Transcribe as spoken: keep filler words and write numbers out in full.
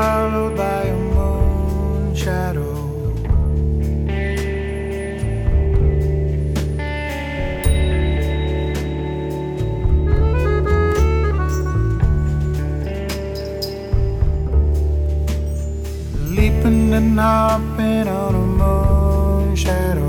followed by a moon shadow. Leaping and hopping on a moon shadow.